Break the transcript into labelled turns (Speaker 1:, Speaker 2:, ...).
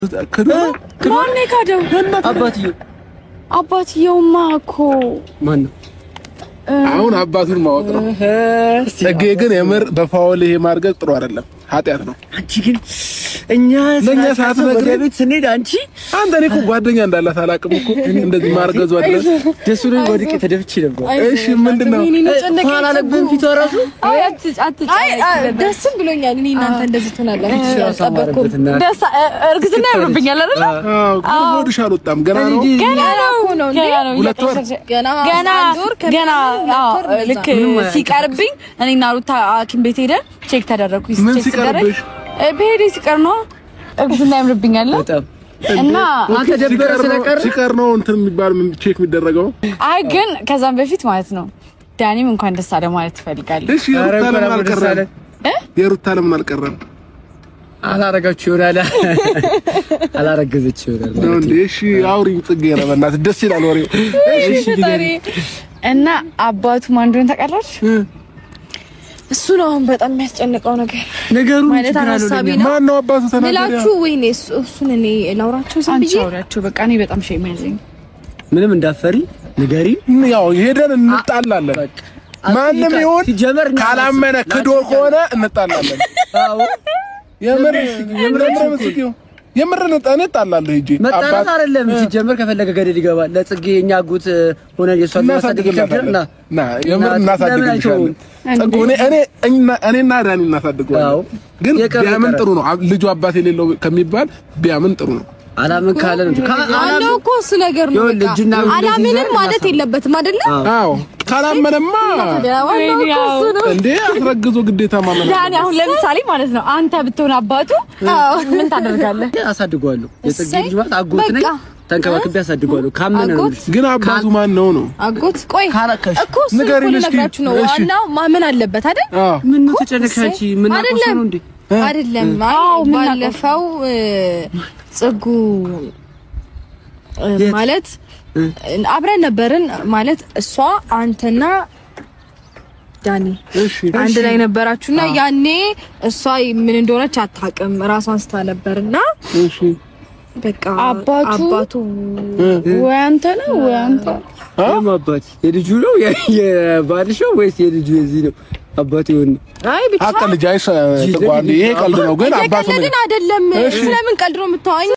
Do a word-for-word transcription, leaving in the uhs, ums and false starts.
Speaker 1: ማን ካደው
Speaker 2: አባትየው
Speaker 1: አባትየውማ እኮ
Speaker 2: ማን ነው
Speaker 3: አሁን አባቱን ማወቅ ነው። ጸጌ ግን የምር በፋውል ይሄ ማርገጥ ጥሩ አይደለም፣ ኃጢያት ነው።
Speaker 2: አንቺ ግን እኛ
Speaker 3: ለኛ ሰዓት
Speaker 2: ወደ ቤት ስንሄድ አንቺ
Speaker 3: አንተ እኔ እኮ ጓደኛ እንዳላት አላውቅም እኮ እንደዚህ ማርገዙ አይደለም።
Speaker 2: ደስ ብሎኝ ወድቄ ተደፍቼ ነበር።
Speaker 3: እሺ ምንድነው
Speaker 2: ፋና ለብን ፊት ወራሱ
Speaker 1: አይ አይ ደስ ብሎኛል። እኔ እናንተ እንደዚህ ትሆናላችሁ አልጠበቅኩም። ደስ እርግዝና ይሆንብኛል አይደል?
Speaker 3: አዎ ወድሽ አልወጣም ገና ነው
Speaker 1: ገና ነው ገና ነው
Speaker 3: ሁለት ወር
Speaker 1: ገና ገና አዎ ልክ ሲቀርብኝ እኔና ሩታ ሐኪም ቤት ሄደን ቼክ ተደረኩኝ። ቼክ ተደረኩ በሄዴ ሲቀር ነው እርግዝና ይምርብኛል እና
Speaker 2: አንተ ደበረ ስለቀረ
Speaker 3: ሲቀር ነው እንትን የሚባል ምን ቼክ የሚደረገው።
Speaker 1: አይ ግን ከዛም በፊት ማለት ነው ዳኒም እንኳን ደስ አለ ማለት ትፈልጋለህ?
Speaker 3: እሺ የሩታ ለምን አልቀረም እ የሩታ ለምን አልቀረም?
Speaker 2: አላረጋችሁ ይሆናል አላረገዘች ይሆናል
Speaker 3: ነው እንዴ? እሺ አውሪኝ ጽጌ ነው በእናትህ ደስ ይላል ወሬው።
Speaker 1: እሺ እና አባቱ ማን እንደሆነ ታውቃላችሁ? እሱ ነው አሁን በጣም የሚያስጨንቀው ነገር
Speaker 2: ነገሩ
Speaker 1: ማለት አሳቢ ነው።
Speaker 3: ማን ነው አባቱ ተናገረ?
Speaker 1: ላችሁ ወይኔ እሱን እኔ ላውራችሁ ዝም ብዬ አውራችሁ በቃ እኔ በጣም ሼም ያዘኝ።
Speaker 2: ምንም እንዳፈሪ ንገሪ።
Speaker 3: ያው ሄደን እንጣላለን። ማንም ይሁን ካላመነ ክዶ ከሆነ እንጣላለን። አዎ የምር የምር ነው የምር እንጣላለን እንጂ
Speaker 2: መጣላት አይደለም። ሲጀመር ከፈለገ ገደል ይገባል። ለጽጌ እኛ አጉት ሆነ የሷን ማሳደግልኝና
Speaker 3: ና የምር እናሳድግልሻለን። ጸጉኔ እኔ እኔና ዳኒ እናሳድገዋለን። ግን ቢያምን ጥሩ ነው። ልጁ አባት የሌለው ከሚባል ቢያምን ጥሩ ነው።
Speaker 2: አላምን ካለ ነው
Speaker 1: አለው እኮ እሱ ነገር ነው። አላምንም ማለት የለበትም አይደለ?
Speaker 3: አዎ ካላመነማ እንዴ አስረግዞ ግዴታ ማመን።
Speaker 1: ዳኒ አሁን ለምሳሌ ማለት ነው አንተ ብትሆን አባቱ ምን ታደርጋለህ?
Speaker 2: አሳድገዋለሁ። የጽጌ ልጅ ማለት አጎት ነኝ ተንከባክቤ አሳድገዋለሁ። ካመነ ነው።
Speaker 3: ግን አባቱ ማን ነው ነው?
Speaker 1: አጎት ቆይ እኮ እሱ ነገራችሁ ነው። ዋናው ማመን አለበት አይደል?
Speaker 2: ምን ነው ተጨነካቺ? ምን አቆሰ ነው እንዴ?
Speaker 1: አይደለም ባለፈው ጽጉ ማለት አብረን ነበርን ማለት እሷ አንተና ዳኒ አንድ ላይ ነበራችሁና ያኔ እሷ ምን እንደሆነች አታውቅም ራሷን ስታ ነበርና
Speaker 3: እሺ
Speaker 1: በቃ አባቱ አባቱ ወይ አንተ ነው ወይ አንተ
Speaker 2: አም አባቱ የልጁ ነው የባልሽ ነው ወይስ የልጁ የዚህ ነው አባቱ ይሁን?
Speaker 1: አይ ብቻ
Speaker 3: አቀልጅ አይሰ ተቋም ይሄ ቀልድ ነው ግን አባቱ ነው
Speaker 1: አይደለም። ስለምን ቀልድ ነው የምታወኝ?